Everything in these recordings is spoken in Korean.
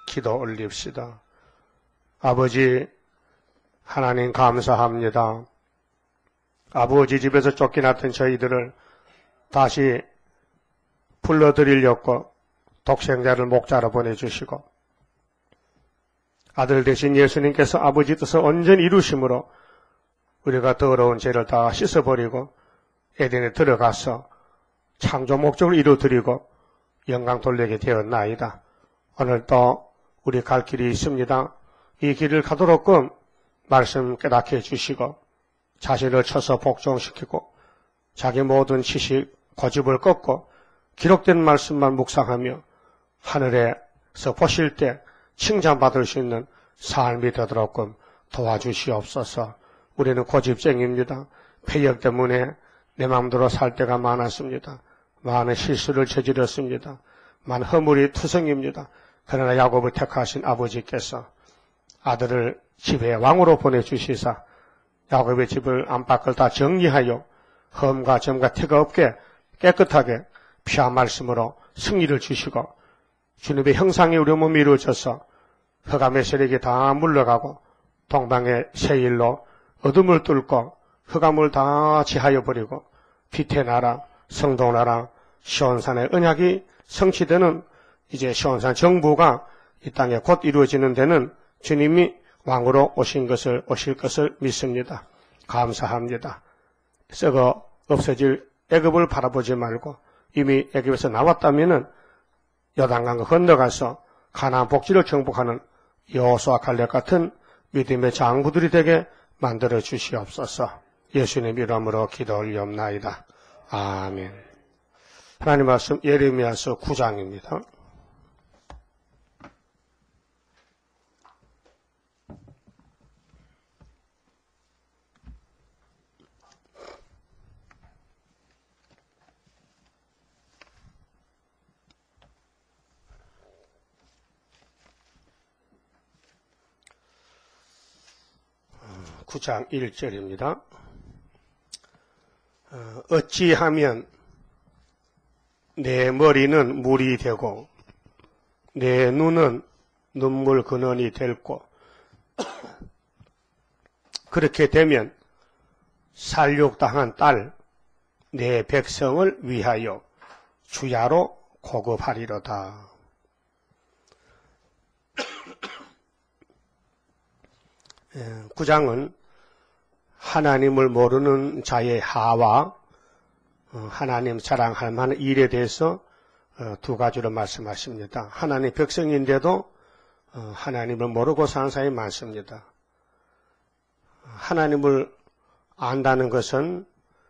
기도 올립시다. 아버지 하나님 감사합니다. 아버지 집에서 쫓겨났던 저희들을 다시 불러드리려고 독생자를 목자로 보내주시고 아들 되신 예수님께서 아버지 뜻을 온전히 이루심으로 우리가 더러운 죄를 다 씻어버리고 에덴에 들어가서 창조 목적을 이루어드리고 영광 돌리게 되었나이다. 오늘도 우리 갈 길이 있습니다. 이 길을 가도록끔 말씀 깨닫게 해주시고 자신을 쳐서 복종시키고 자기 모든 지식, 고집을 꺾고 기록된 말씀만 묵상하며 하늘에서 보실 때 칭찬받을 수 있는 삶이 되도록끔 도와주시옵소서. 우리는 고집쟁이입니다. 폐역 때문에 내 마음대로 살 때가 많았습니다. 많은 실수를 저질렀습니다. 많은 허물이 투성입니다. 그러나 야곱을 택하신 아버지께서 아들을 집에 왕으로 보내주시사 야곱의 집을 안팎을 다 정리하여 흠과 점과 티가 없게 깨끗하게 피와 말씀으로 승리를 주시고 주님의 형상이 우리 몸에 이루어져서 흑암의 세력이 다 물러가고 동방의 새일로 어둠을 뚫고 흑암을 다 지하여 버리고 빛의 나라, 성도 나라, 시온산의 언약이 성취되는 이제 시온산 정부가 이 땅에 곧 이루어지는 데는 주님이 왕으로 오실 것을 믿습니다. 감사합니다. 썩어 없어질 애굽을 바라보지 말고 이미 애굽에서 나왔다면은 요단강을 건너가서 가나안 복지를 정복하는 여호수아 갈렙 같은 믿음의 장부들이 되게 만들어 주시옵소서. 예수님 이름으로 기도 올리옵나이다. 아멘. 하나님 말씀 예레미야서 9장입니다. (9장) 1절입니다. 어찌하면 내 머리는 물이 되고 내 눈은 눈물 근원이 될고 그렇게 되면 살육당한 딸 내 백성을 위하여 주야로 고급하리로다. 구장은 하나님을 모르는 자의 하와 하나님 자랑할 만한 일에 대해서 두 가지로 말씀하십니다. 하나님 백성인데도 하나님을 모르고 사는 사람이 많습니다. 하나님을 안다는 것은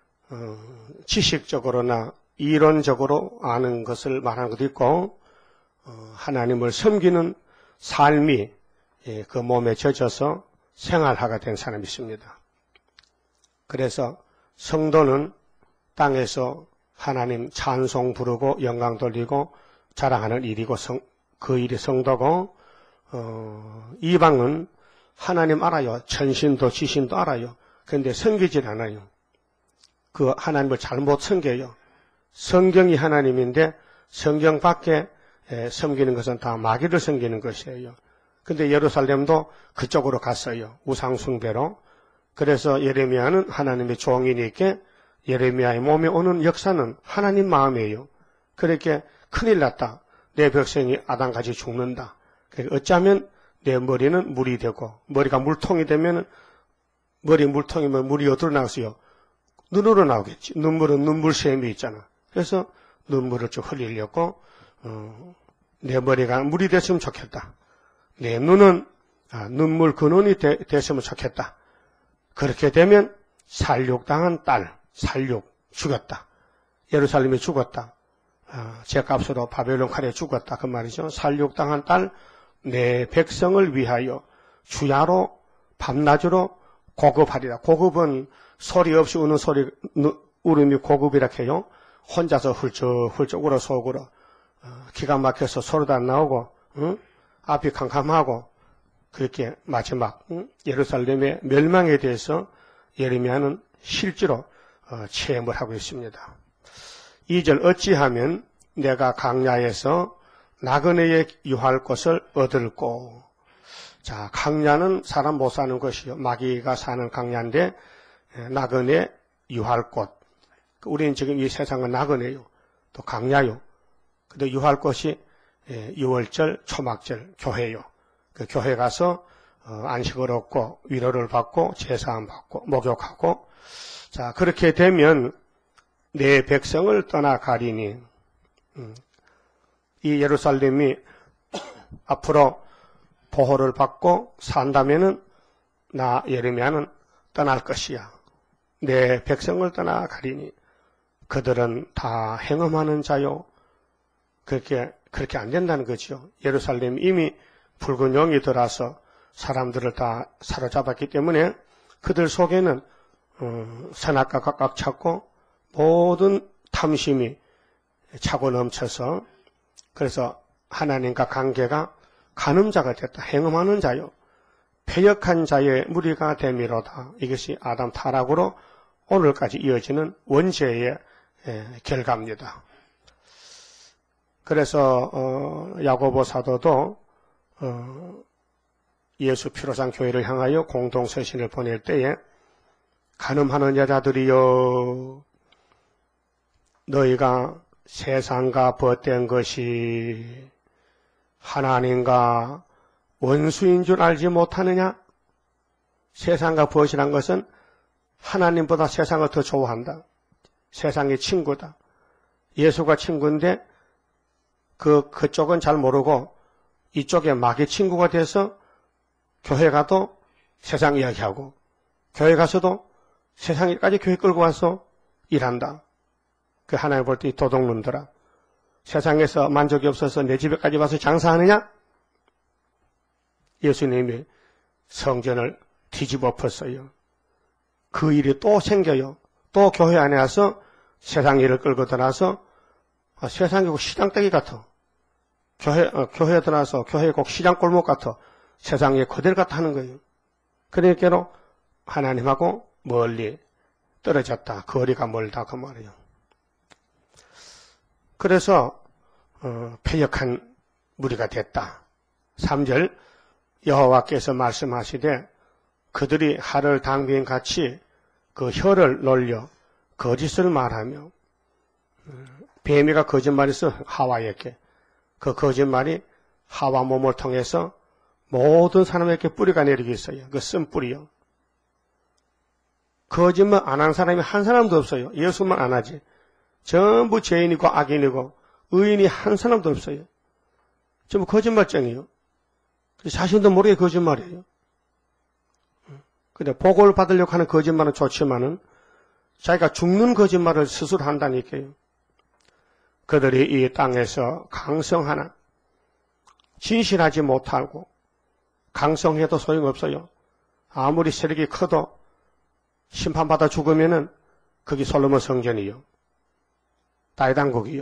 지식적으로나 이론적으로 아는 것을 말하는 것도 있고 하나님을 섬기는 삶이 그 몸에 젖어서 생활하게 된 사람이 있습니다. 그래서 성도는 땅에서 하나님 찬송 부르고 영광 돌리고 자랑하는 일이고 그 일이 성도고 이방은 하나님 알아요. 천신도 지신도 알아요. 그런데 섬기질 않아요. 그 하나님을 잘못 섬겨요. 성경이 하나님인데 성경 밖에 섬기는 것은 다 마귀를 섬기는 것이에요. 근데 예루살렘도 그쪽으로 갔어요. 우상숭배로. 그래서 예레미야는 하나님의 종이니까 예레미야의 몸에 오는 역사는 하나님 마음이에요. 그렇게 큰일 났다. 내 백성이 아담같이 죽는다. 어쩌면 내 머리는 물이 되고 머리가 물통이 되면 머리 물통이면 물이 어디로 나오세요? 눈으로 나오겠지. 눈물은 눈물샘이 있잖아. 그래서 눈물을 좀 흘리려고 내 머리가 물이 됐으면 좋겠다. 내 눈은 눈물 근원이 됐으면 좋겠다. 그렇게 되면 살육당한 딸, 죽였다. 예루살렘이 죽었다. 죄값으로 바벨론 칼에 죽었다. 그 말이죠. 살육당한 딸, 내 백성을 위하여 주야로 밤낮으로 고급하리라. 고급은 소리 없이 우는 소리, 울음이 고급이라 해요. 혼자서 훌쩍훌쩍 울어 속으로 기가 막혀서 소리도 안 나오고 앞이 캄캄하고 그렇게 마지막 예루살렘의 멸망에 대해서 예레미야는 실제로 체험을 하고 있습니다. 2절 어찌하면 내가 강야에서 나그네의 유할 곳을 얻을고. 자, 강야는 사람 못 사는 것이요. 마귀가 사는 강야인데 나그네 유할 곳. 우리는 지금 이 세상은 나그네요. 또 강야요. 근데 유할 곳이 유월절, 초막절, 교회요. 그 교회 가서 안식을 얻고 위로를 받고 제사함 받고 목욕하고. 자, 그렇게 되면 내 백성을 떠나가리니. 이 예루살렘이 앞으로 보호를 받고 산다면은 나 예레미야는 떠날 것이야. 내 백성을 떠나가리니 그들은 다 행음하는 자요. 그렇게 안 된다는 거죠. 예루살렘이 이미 붉은 용이 들어서 사람들을 다 사로잡았기 때문에 그들 속에는 선악과가 꽉 찼고 모든 탐심이 차고 넘쳐서 그래서 하나님과 관계가 간음자가 됐다. 행음하는 자요. 패역한 자의 무리가 되미로다. 이것이 아담 타락으로 오늘까지 이어지는 원죄의 결과입니다. 그래서 야고보 사도도 예수 피로 산 교회를 향하여 공동서신을 보낼 때에 간음하는 여자들이여 너희가 세상과 벗된 것이 하나님과 원수인 줄 알지 못하느냐? 세상과 벗이란 것은 하나님보다 세상을 더 좋아한다. 세상의 친구다. 예수가 친구인데 그쪽은 잘 모르고 이쪽에 마귀 친구가 돼서 교회 가도 세상 이야기하고 교회 가서도 세상에까지 교회 끌고 와서 일한다. 그 하나님 볼 때 이 도둑놈들아. 세상에서 만족이 없어서 내 집에까지 와서 장사하느냐? 예수님이 성전을 뒤집어 엎었어요. 그 일이 또 생겨요. 또 교회 안에 와서 세상 일을 끌고 들어와서 세상이 꼭 시장떼기 같아. 교회에 들어와서 교회 꼭 시장 골목 같아. 세상에 그대로 같아 하는 거예요. 그러니까 하나님하고 멀리 떨어졌다. 거리가 멀다 그 말이에요. 그래서 패역한 무리가 됐다. 3절 여호와께서 말씀하시되 그들이 하를 당빈 같이 그 혀를 놀려 거짓을 말하며 뱀이가 거짓말했어 하와에게. 그 거짓말이 하와 몸을 통해서 모든 사람에게 뿌리가 내리고 있어요. 그 쓴 뿌리요. 거짓말 안 한 사람이 한 사람도 없어요. 예수만 안 하지. 전부 죄인이고 악인이고 의인이 한 사람도 없어요. 전부 거짓말쟁이에요. 자신도 모르게 거짓말이에요. 근데 복을 받으려고 하는 거짓말은 좋지만은 자기가 죽는 거짓말을 스스로 한다니까요. 그들이 이 땅에서 강성하나 진실하지 못하고 강성해도 소용없어요. 아무리 세력이 커도 심판받아 죽으면은 그게 솔로몬 성전이요. 다윗왕국이요.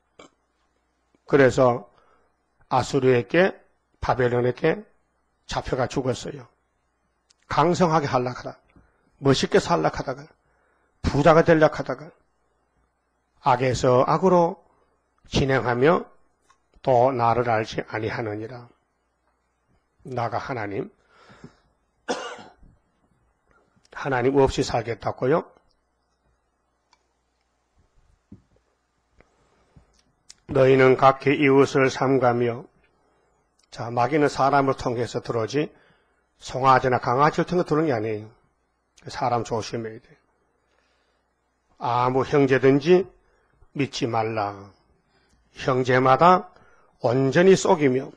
그래서 아수르에게 바벨론에게 잡혀가 죽었어요. 강성하게 하려하다. 멋있게 살려하다가 부자가 되려고 하다가 악에서 악으로 진행하며 또 나를 알지 아니하느니라. 나가 하나님 없이 살겠다고요? 너희는 각기 이웃을 삼가며. 자, 마귀는 사람을 통해서 들어오지 송아지나 강아지를 통해 들어오는 게 아니에요. 사람 조심해야 돼. 아무 형제든지 믿지 말라. 형제마다 온전히 속이며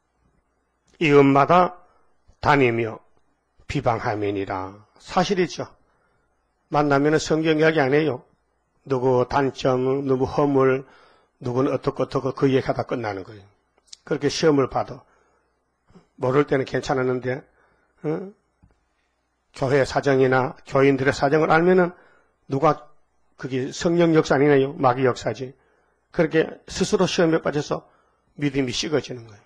이웃마다 다니며 비방하면이라. 사실이죠. 만나면 성경 이야기 안 해요. 누구 단점, 누구 허물, 누구는 어떻고 그 얘기하다 끝나는 거예요. 그렇게 시험을 봐도 모를 때는 괜찮았는데 교회 사정이나 교인들의 사정을 알면은 누가 그게 성령 역사 아니네요. 마귀 역사지. 그렇게 스스로 시험에 빠져서 믿음이 식어지는 거예요.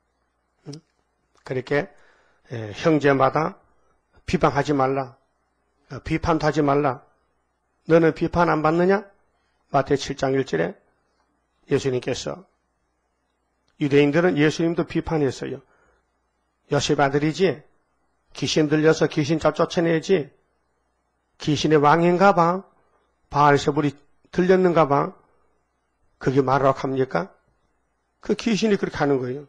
그렇게 형제마다 비방하지 말라. 비판도 하지 말라. 너는 비판 안 받느냐? 마태오 7장 1절에 예수님께서 유대인들은 예수님도 비판했어요. 요셉 아들이지? 귀신 들려서 귀신 쫓아내지? 귀신의 왕인가 봐? 바알세불이 들렸는가 봐? 그게 말하라고 합니까? 그 귀신이 그렇게 하는 거예요.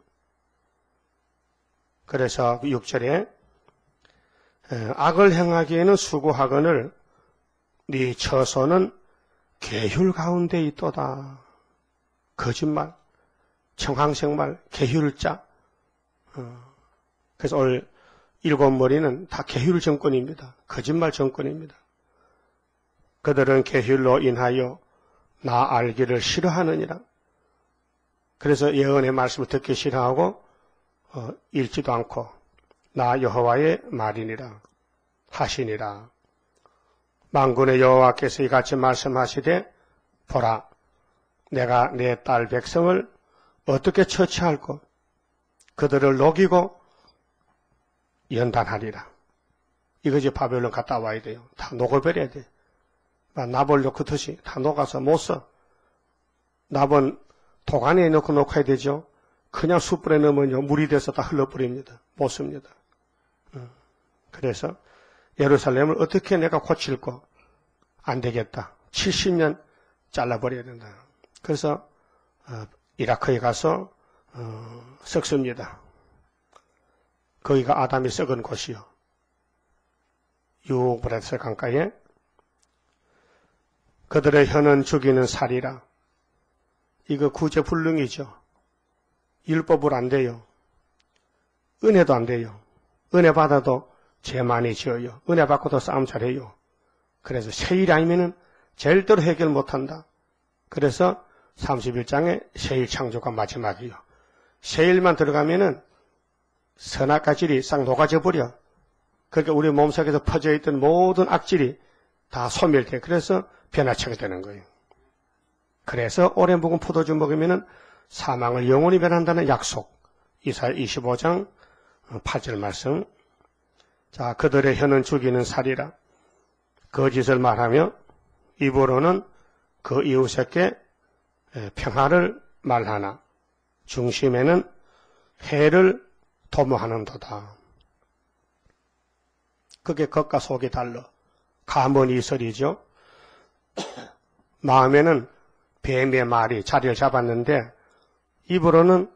그래서 6절에 악을 행하기에는 수고하거늘 네 처소는 계율 가운데 있도다. 거짓말, 청항생말, 계율자. 그래서 오늘 7머리는 다 계율 정권입니다. 거짓말 정권입니다. 그들은 계율로 인하여 나 알기를 싫어하느니라. 그래서 예언의 말씀을 듣기 싫어하고 읽지도 않고 나 여호와의 말이니라 하시니라. 만군의 여호와께서 이같이 말씀하시되 보라 내가 내 딸 백성을 어떻게 처치할꼬 그들을 녹이고 연단하리라. 이것이 바벨론 갔다 와야 돼요. 다 녹아버려야 돼. 나벌로 그 듯이 다 녹아서 못 써. 납은 도가니에 넣고 녹아야 되죠. 그냥 숯불에 넣으면요 물이 돼서 다 흘러버립니다. 못 씁니다. 그래서 예루살렘을 어떻게 내가 고칠고 안 되겠다. 70년 잘라버려야 된다. 그래서 이라크에 가서 썩습니다. 거기가 아담이 썩은 곳이요. 유브라스 강가에 그들의 혀는 죽이는 살이라. 이거 구제불능이죠. 율법을 안 돼요. 은혜도 안 돼요. 은혜 받아도 죄 많이 지어요. 은혜 받고도 싸움 잘해요. 그래서 세일 아니면은 절대로 해결 못한다. 그래서 31장에 세일 창조가 마지막이요. 세일만 들어가면은 선악과질이 싹 녹아져 버려. 그러니까 우리 몸속에서 퍼져 있던 모든 악질이 다 소멸돼. 그래서 변화체가 되는 거예요. 그래서 오래 묵은 포도주 먹으면은 사망을 영원히 변한다는 약속. 이사야 25장 8절 말씀. 자, 그들의 혀는 죽이는 살이라. 거짓을 말하며 입으로는 그 이웃에게 평화를 말하나 중심에는 해를 도모하는도다. 그게 겉과 속이 달라. 감언 이설이죠. 마음에는 뱀의 말이 자리를 잡았는데 입으로는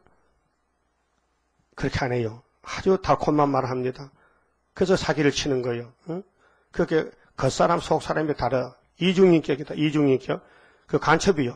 그렇게 안 해요. 아주 달콤한 말을 합니다. 그래서 사기를 치는 거예요. 그게 겉사람 속사람이 다르다. 이중인격이다. 이중인격. 그 간첩이요.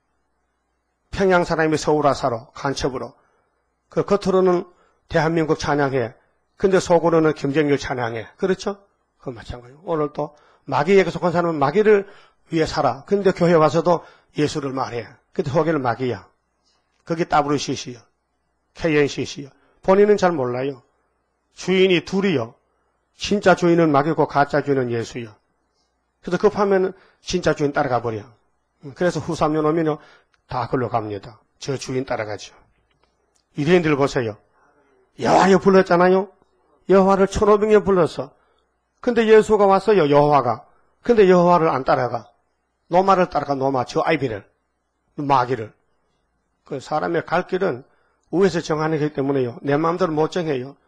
평양 사람이 서울 와사로 간첩으로. 그 겉으로는 대한민국 찬양해. 근데 속으로는 김정일 찬양해. 그렇죠? 그건 마찬가지예요. 오늘 또 마귀에게 속한 사람은 마귀를 위해 살아. 근데 교회 와서도 예수를 말해. 근데 속에는 마귀야. 그게 WCC요. KNCC요. 본인은 잘 몰라요. 주인이 둘이요. 진짜 주인은 마귀고 가짜 주인은 예수요. 그래서 급하면 진짜 주인 따라가 버려. 그래서 후 3년 오면요 다 글로 갑니다. 저 주인 따라가죠. 유대인들 보세요. 여호와여 불렀잖아요. 여호와를 1500년 불렀어. 근데 예수가 왔어요. 여호와가. 근데 여호와를 안 따라가. 노마를 따라가. 노마. 저 아이비를. 마귀를. 그 사람의 갈 길은 위에서 정하는 거기 때문에요. 내 마음대로 못 정해요.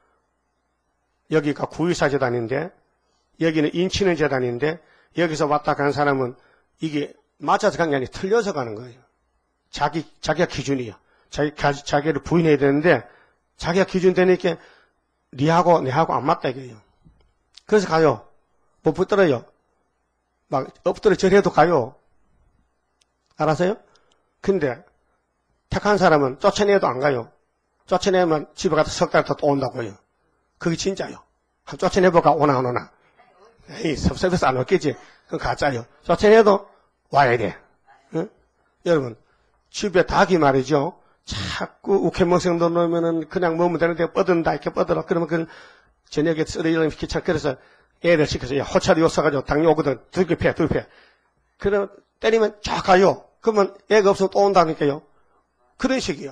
여기가 구의사 재단인데 여기는 인치는 재단인데 여기서 왔다 간 사람은 이게 맞아서 간 게 아니라 틀려서 가는 거예요. 자기가 기준이야. 자기를 부인해야 되는데 자기가 기준 되니까 니하고 내하고 안 맞다 이거예요. 그래서 가요. 못 붙들어요. 막 엎드려 절해도 가요. 알았어요? 근데 택한 사람은 쫓아내도 안 가요. 쫓아내면 집에 가서 석 달 더 또 온다고요. 그게 진짜요. 한 쫓아내볼까? 오나 안 오나? 에이, 섭섭해서 안 왔겠지. 그건 가짜요. 쫓아내도 와야 돼. 응? 여러분, 집에 닭이 말이죠. 자꾸 우케멍성도 넣으면은 그냥 먹으면 되는데 뻗은다, 이렇게 뻗어라. 그러면 그 저녁에 쓰레기를 귀찮게 그래서 애를 시켜서 야, 호차리 요써가지고 닭이 오거든. 둘 패. 그러면 때리면 쫙 가요. 그러면 애가 없으면 또 온다니까요. 그런 식이요.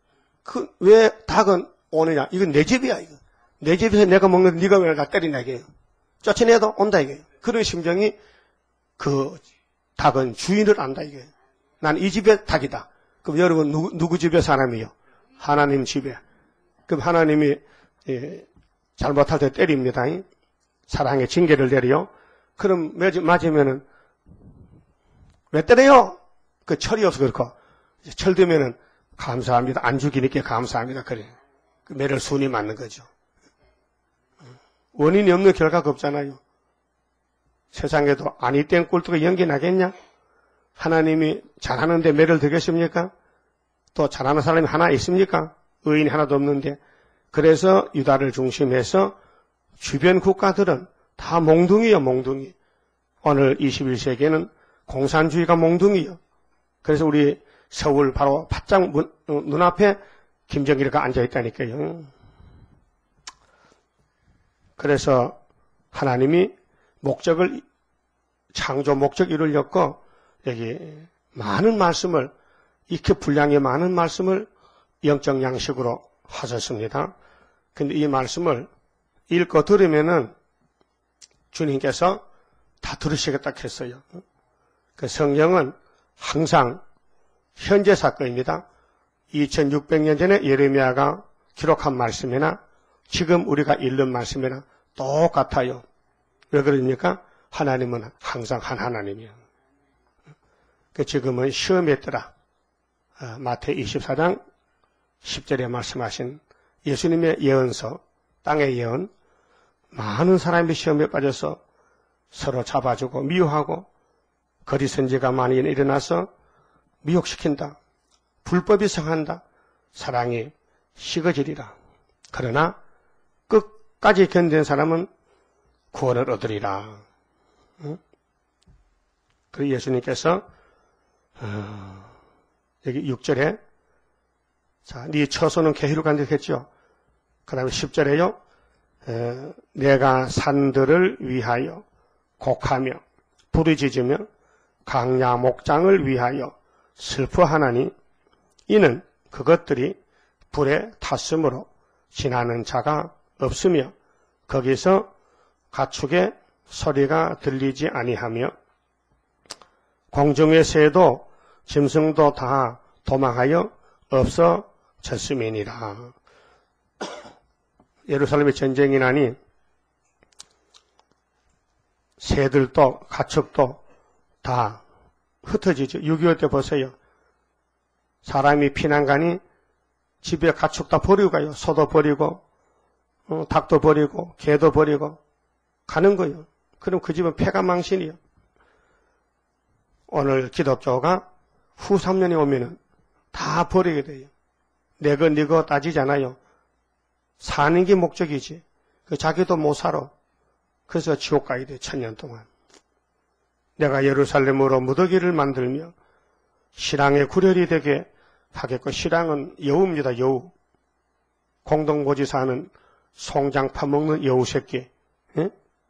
왜 닭은 오느냐? 이건 내 집이야, 이거. 내 집에서 내가 먹는데 네가 왜 나 때리냐, 이게요. 쫓아내도 온다, 이게요. 그런 심정이 그 닭은 주인을 안다, 이게. 난 이 집의 닭이다. 그럼 여러분, 누구 집의 사람이요? 하나님 집에. 그럼 하나님이 잘못할 때 때립니다. 사랑의 징계를 내려요. 그럼 맞으면은 왜 때려요? 그 철이 없어 그렇고 철 되면은 감사합니다. 안 죽이니까 감사합니다. 그래. 그 매를 순이 맞는 거죠. 원인이 없는 결과가 없잖아요. 세상에도 아니 땡 꼴뚜가 연기 나겠냐? 하나님이 잘하는데 매를 드겠습니까? 또 잘하는 사람이 하나 있습니까? 의인이 하나도 없는데. 그래서 유다를 중심해서 주변 국가들은 다 몽둥이요, 몽둥이. 오늘 21세기에는 공산주의가 몽둥이요. 그래서 우리 서울 바로 바짝 눈앞에 김정일이가 앉아있다니까요. 그래서 하나님이 창조 목적 이루려고 여기 많은 말씀을, 이렇게 분량의 많은 말씀을 영적 양식으로 하셨습니다. 근데 이 말씀을 읽고 들으면은 주님께서 다 들으시겠다 했어요. 그 성경은 항상 현재 사건입니다. 2600년 전에 예레미야가 기록한 말씀이나 지금 우리가 읽는 말씀이나 똑같아요. 왜 그러니까 하나님은 항상 한 하나님이에요. 지금은 시험에 따라 마태 24장 10절에 말씀하신 예수님의 예언서, 땅의 예언, 많은 사람이 시험에 빠져서 서로 잡아주고 미워하고 거리선지가 많이 일어나서 미혹시킨다. 불법이 성한다. 사랑이 식어지리라. 그러나 끝까지 견딘 사람은 구원을 얻으리라. 그리고 예수님께서 여기 6절에 자, 네 처소는 계시로 간직했죠. 그 다음에 10절에요. 내가 산들을 위하여 곡하며 부르짖으며 강야 목장을 위하여 슬퍼하나니 이는 그것들이 불에 탔으므로 지나는 자가 없으며 거기서 가축의 소리가 들리지 아니하며 공중의 새도 짐승도 다 도망하여 없어졌음이니라. 예루살렘에 전쟁이 나니 새들도 가축도 다 흩어지죠. 6.25 때 보세요. 사람이 피난 가니 집에 가축 다 버리고 가요. 소도 버리고 닭도 버리고 개도 버리고 가는 거예요. 그럼 그 집은 폐가망신이에요. 오늘 기독교가 후 3년이 오면은 다 버리게 돼요. 내거 니거 따지잖아요. 사는 게 목적이지. 자기도 못 살아. 그래서 지옥 가야 돼. 1000년 동안. 내가 예루살렘으로 무더기를 만들며 신앙의 구렬이 되게 하겠고, 신앙은 여우입니다. 여우. 공동고지사는 송장 파먹는 여우 새끼. 예?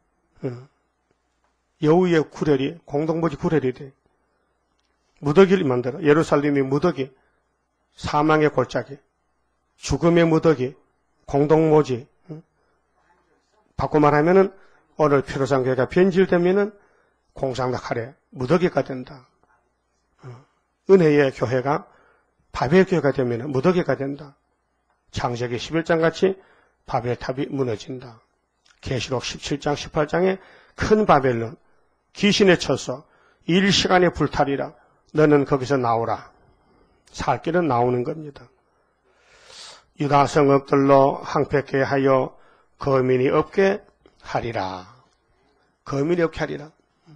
여우의 구렬이, 공동고지 구렬이 돼. 무더기를 만들어. 예루살렘이 무더기, 사망의 골짜기, 죽음의 무더기, 공동모지. 바꿔 말하면은 오늘 피로상 교회가 변질되면은 공상낙하래 무더기가 된다. 은혜의 교회가 바벨 교회가 되면은 무더기가 된다. 창세기 11장 같이 바벨탑이 무너진다. 계시록 17장 18장에 큰 바벨론 귀신의 처소 일시간의 불탈이라. 너는 거기서 나오라. 살 길은 나오는 겁니다. 유다 성읍들로 항폐케 하여 거민이 없게 하리라. 거민이 없게 하리라.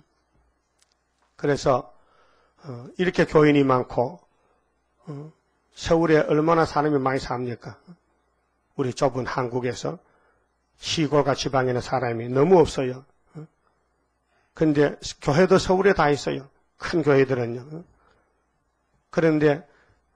그래서 이렇게 교인이 많고 서울에 얼마나 사람이 많이 삽니까? 우리 좁은 한국에서 시골과 지방에는 사람이 너무 없어요. 그런데 교회도 서울에 다 있어요. 큰 교회들은요. 그런데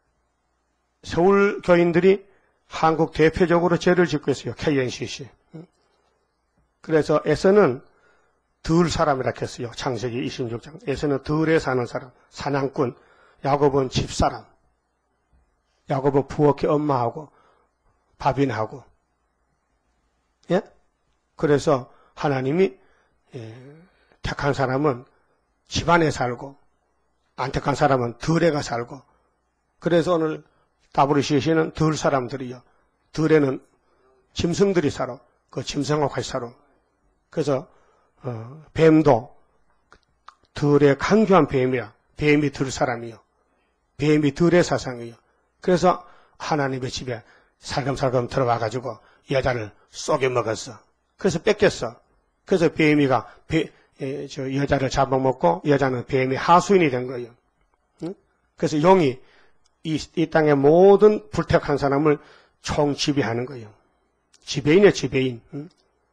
서울 교인들이 한국 대표적으로 죄를 짓고 있어요. KNCC. 그래서 에서는 들 사람이라 했어요. 창세기 26장. 에서는 들에 사는 사람, 사냥꾼. 야곱은 집사람. 야곱은 부엌에 엄마하고 밥인하고. 예? 그래서 하나님이 택한 사람은 집안에 살고 안 택한 사람은 들에가 살고. 그래서 오늘 WCC는 들 사람들이요. 들에는 짐승들이 살아. 그 짐승하고 같이 살아. 그래서 뱀도 들의 강교한 뱀이야. 뱀이 들 사람이요. 뱀이 들의 사상이요. 그래서 하나님의 집에 살금살금 들어와가지고 여자를 쏘게 먹었어. 그래서 뺏겼어. 그래서 뱀이가 저 여자를 잡아먹고 여자는 뱀의 하수인이 된 거예요. 응? 그래서 용이 이 땅의 모든 불택한 사람을 총 지배하는 거예요. 지배인이야, 지배인. 응?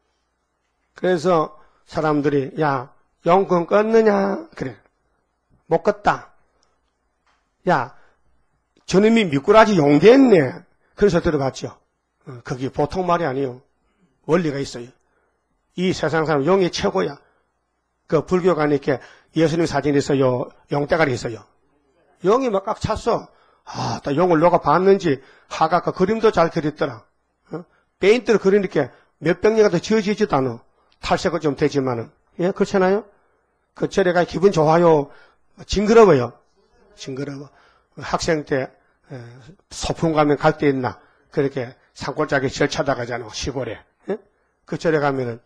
그래서 사람들이 야, 용건 껐느냐? 그래. 못 껐다. 야, 저놈이 미꾸라지 용됐네. 그래서 들어봤죠. 그게 보통 말이 아니에요. 원리가 있어요. 이 세상 사람 용이 최고야. 그 불교가 이렇게 예수님 사진이 있어요. 용대가리 있어요. 용이 막 꽉 찼어. 아, 또 용을 누가 봤는지 하가가 그림도 잘 그렸더라. 페인트를 그리니까 몇백 년가 더 지어지지도 않아. 탈색은 좀 되지만은. 예, 그렇잖아요? 그 저래가 기분 좋아요. 징그러워요. 징그러워. 학생 때 소풍 가면 갈 데 있나? 그렇게 산골짜기 절 찾아가잖아. 시골에. 예? 그 절에 가면은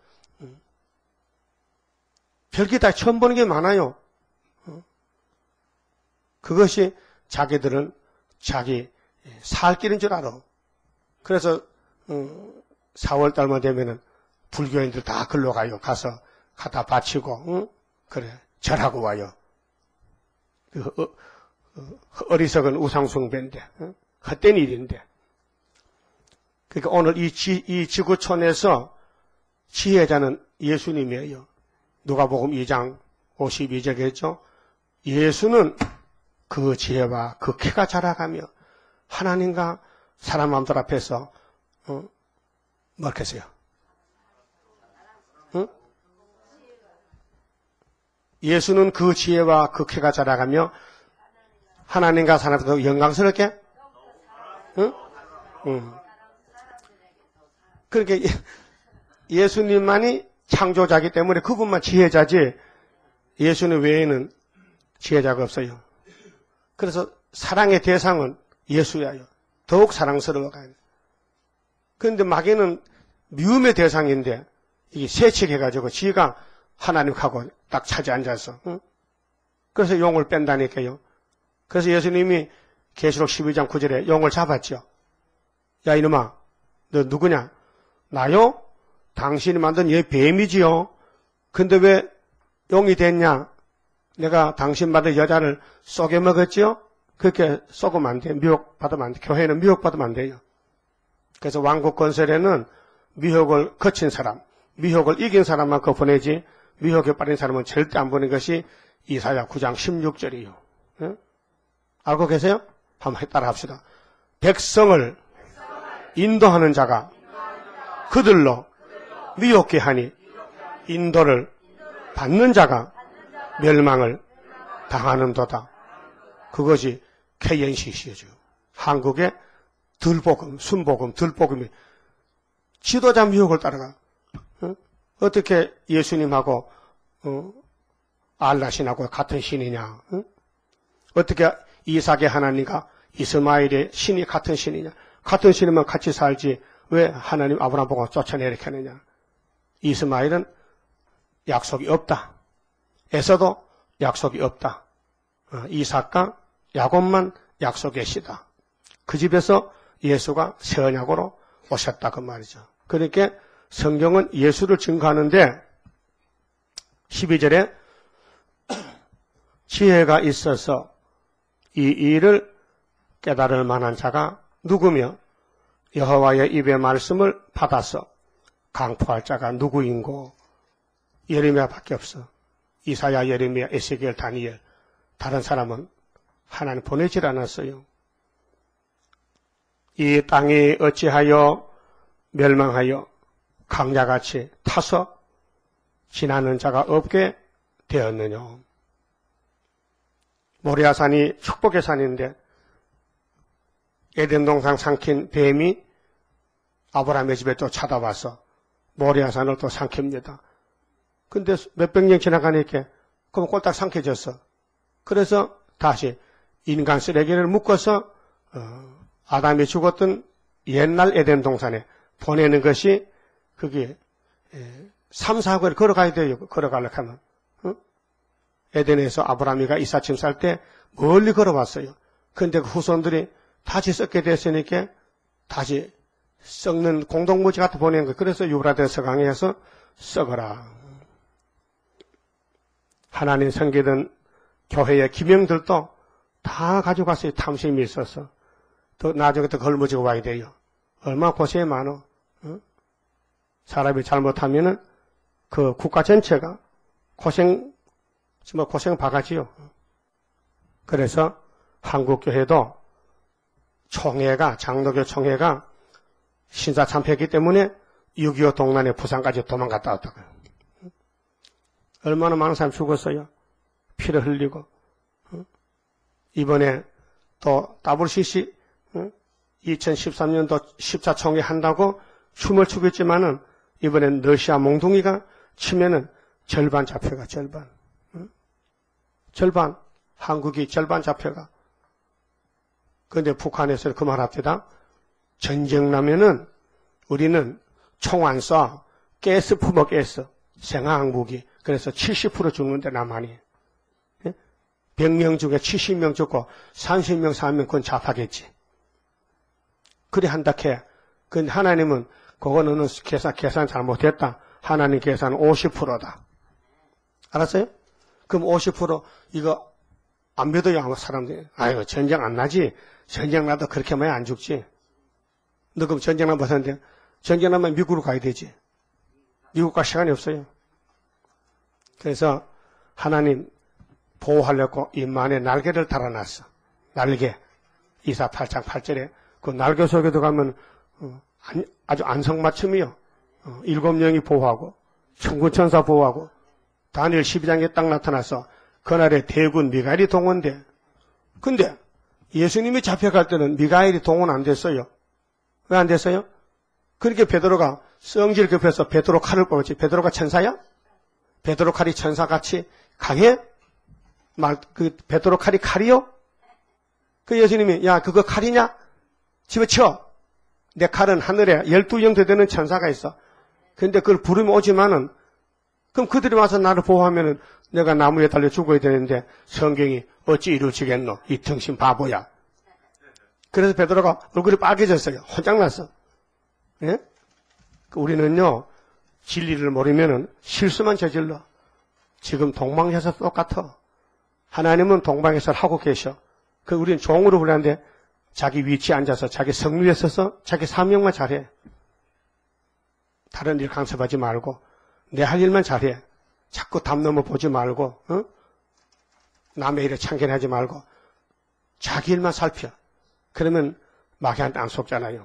별게 다 처음 보는 게 많아요. 그것이 자기들은 자기 살 길인 줄 알아. 그래서 4월달만 되면은 불교인들 다 글로 가요. 가서 갖다 바치고 그래 절하고 와요. 어리석은 우상숭배인데 헛된 일인데. 그러니까 오늘 이 지구촌에서 지혜자는 예수님이에요. 누가복음 2장 52절이겠죠. 예수는 그 지혜와 그 키가 자라가며 하나님과 사람 마음들 앞에서 뭐겠어요? 응? 예수는 그 지혜와 그 키가 자라가며 하나님과 사람들도 영광스럽게 응? 응. 그렇게 예수님만이 창조자기 때문에 그분만 지혜자지 예수님 외에는 지혜자가 없어요. 그래서 사랑의 대상은 예수야요. 더욱 사랑스러워가요. 그런데 마귀는 미움의 대상인데 이게 세칙해가지고 지가 하나님하고 딱 차지 앉아서 그래서 용을 뺀다니까요. 그래서 예수님이 계시록 12장 9절에 용을 잡았죠. 야 이놈아 너 누구냐? 나요? 당신이 만든 얘 뱀이지요. 근데 왜 용이 됐냐? 내가 당신 받은 여자를 쏘게 먹었지요? 그렇게 쏘면 안 돼. 미혹받으면 안 돼. 교회는 미혹받으면 안 돼요. 그래서 왕국 건설에는 미혹을 거친 사람, 미혹을 이긴 사람만 그 보내지 미혹에 빠진 사람은 절대 안 보낸 것이 이사야 9장 16절이에요. 예? 알고 계세요? 한번 따라 합시다. 백성을 인도하는 자가 그들로 미혹게 하니 인도를 받는 자가 멸망을 당하는도다. 그것이 KNCC죠. 한국의 들복음, 순복음, 들복음이 지도자 미혹을 따라가. 어떻게 예수님하고 알라신하고 같은 신이냐? 어떻게 이삭의 하나님과 이스마엘의 신이 같은 신이냐? 같은 신이면 같이 살지 왜 하나님 아브라함 보고 쫓아내리게 하느냐? 이스마엘은 약속이 없다. 에서도 약속이 없다. 이삭과 야곱만 약속의 시다. 그 집에서 예수가 새 언약으로 오셨다 그 말이죠. 그러니까 성경은 예수를 증거하는데 12절에 지혜가 있어서 이 일을 깨달을 만한 자가 누구며 여호와의 입의 말씀을 받아서 강포할 자가 누구인고? 예레미야밖에 없어. 이사야, 예레미야, 에스겔, 다니엘. 다른 사람은 하나님 보내질 않았어요. 이 땅이 어찌하여 멸망하여 강야같이 타서 지나는 자가 없게 되었느냐. 모리아산이 축복의 산인데 에덴 동산 삼킨 뱀이 아브라함의 집에 또 찾아와서 모리아산을 또 삼킵니다. 근데 몇백 년 지나가니까 그럼 꼴딱 삼켜졌어. 그래서 다시 인간 쓰레기를 묶어서 아담이 죽었던 옛날 에덴 동산에 보내는 것이 그게 3, 4거리 걸어가야 돼요. 걸어가려고 하면. 에덴에서 아브라함이가 이삭짐 쌀 때 멀리 걸어왔어요. 그런데 그 후손들이 다시 썩게 됐으니까 다시 썩는 공동무지 같은 보낸 거예요. 그래서 유브라데스 강에서 썩어라. 하나님 섬기던 교회의 기명들도 다 가져갔어요. 탐심이 있어서. 또 나중에 또 걸머지고 와야 돼요. 얼마나 고생이 많어. 사람이 잘못하면은 그 국가 전체가 정말 고생 바가지요. 그래서 한국교회도 총회가, 장로교 총회가 신사참패했기 때문에 6.25 동란에 부산까지 도망갔다 왔다고요. 얼마나 많은 사람이 죽었어요. 피를 흘리고. 이번에 또 WCC 2013년도 10차 총회 한다고 춤을 추고 있지만은 이번엔 러시아 몽둥이가 치면은 절반 잡혀가, 절반. 절반, 한국이 절반 잡혀가. 그런데 북한에서 그 말 합니다. 전쟁 나면은 우리는 총 안 쏴. 가스 품어, 가스. 생화학 무기. 그래서 70% 죽는데 남한이. 100명 중에 70명 죽고 30명, 40명 그건 잡하겠지. 그래 한다 캐. 근데 하나님은 그거는 계산 잘못했다. 하나님 계산은 50%다. 알았어요? 그럼 50% 이거 안 믿어요, 아마 사람들이. 아유, 전쟁 안 나지. 전쟁 나도 그렇게 많이 안 죽지. 너 그럼 전쟁 나면 못하는데 전쟁 나면 미국으로 가야 되지. 미국 갈 시간이 없어요. 그래서 하나님 보호하려고 임만에 날개를 달아놨어. 날개. 이사 8장 8절에 그 날개 속에도 가면 아주 안성맞춤이요. 7명이 보호하고 천군천사 보호하고 다니엘 12장에 딱 나타나서 그날에 대군 미가엘이 동원돼. 근데 예수님이 잡혀갈 때는 미가엘이 동원 안 됐어요. 왜 안 됐어요? 그렇게 베드로가 성질 급해서 베드로 칼을 뽑았지. 베드로가 천사야? 베드로 칼이 천사같이 강해? 그 베드로 칼이 칼이요? 그 예수님이 야 그거 칼이냐? 집어쳐. 내 칼은 하늘에 12영도 되는 천사가 있어. 근데 그걸 부르면 오지만은 그럼 그들이 와서 나를 보호하면은 내가 나무에 달려 죽어야 되는데 성경이 어찌 이루어지겠노? 이 등신 바보야. 그래서 베드로가 얼굴이 빨개졌어요. 혼장났어. 예? 우리는요 진리를 모르면은 실수만 저질러. 지금 동방에서 똑같아. 하나님은 동방에서 하고 계셔. 그 우리는 종으로 불렀는데 자기 위치에 앉아서 자기 성류에 서서 자기 사명만 잘해. 다른 일 간섭하지 말고 내 할 일만 잘해. 자꾸 담 넘어 보지 말고 남의 일에 참견하지 말고 자기 일만 살펴. 그러면 마귀한테 안 속잖아요.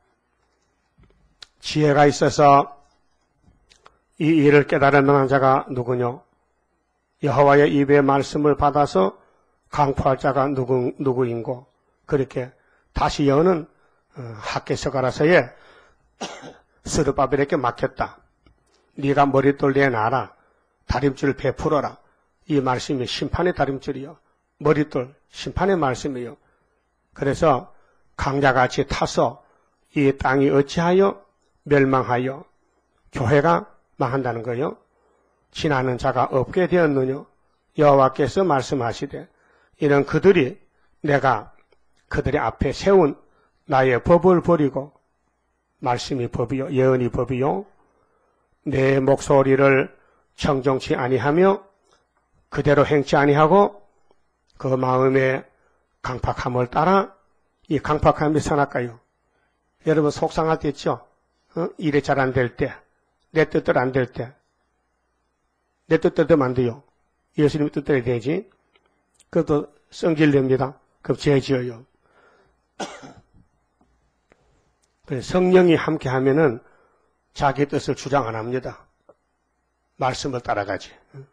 지혜가 있어서 이 일을 깨달은 자가 누구냐? 여호와의 입의 말씀을 받아서 강포할 자가 누구인고? 그렇게 다시 여는 학개서가라서에 스룹바벨에게 맡겼다. 네가 머릿돌 내놔라. 다림줄을 베풀어라. 이 말씀이 심판의 다림줄이요. 머릿돌 심판의 말씀이요. 그래서 강자같이 타서 이 땅이 어찌하여 멸망하여 교회가 망한다는 거요. 지나는 자가 없게 되었느냐. 여호와께서 말씀하시되 이런 그들이 내가 그들의 앞에 세운 나의 법을 버리고 말씀이 법이요 예언이 법이요 내 목소리를 청종치 아니하며 그대로 행치 아니하고 그 마음의 강팍함을 따라 이 강팍함이 선할까요? 여러분 속상할 때 있죠? 일이 잘 안 될 때, 내 뜻대로 안 될 때, 내 뜻대로 되면 안 돼요. 예수님 뜻대로 되지. 그것도 성질냅니다. 그럼 죄 지어요. 성령이 함께 하면은 자기 뜻을 주장 안 합니다. 말씀을 따라가지.